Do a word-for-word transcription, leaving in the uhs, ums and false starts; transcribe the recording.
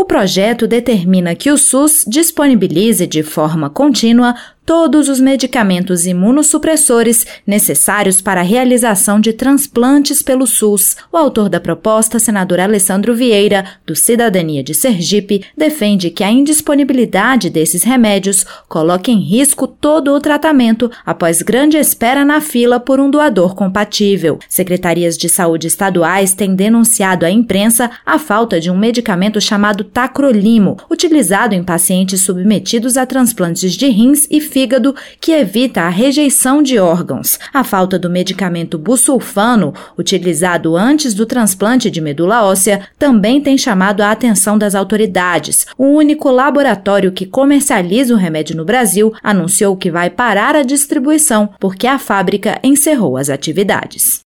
projeto determina que o SUS disponibilize de forma contínua todos os medicamentos imunossupressores necessários para a realização de transplantes pelo SUS. O autor da proposta, senador Alessandro Vieira, do Cidadania de Sergipe, defende que a indisponibilidade desses remédios coloca em risco todo o tratamento após grande espera na fila por um doador compatível. Secretarias de saúde estaduais têm denunciado à imprensa a falta de um medicamento chamado tacrolimo, utilizado em pacientes submetidos a transplantes de rins e fígado, fígado, que evita a rejeição de órgãos. A falta do medicamento busulfano, utilizado antes do transplante de medula óssea, também tem chamado a atenção das autoridades. O único laboratório que comercializa o remédio no Brasil anunciou que vai parar a distribuição porque a fábrica encerrou as atividades.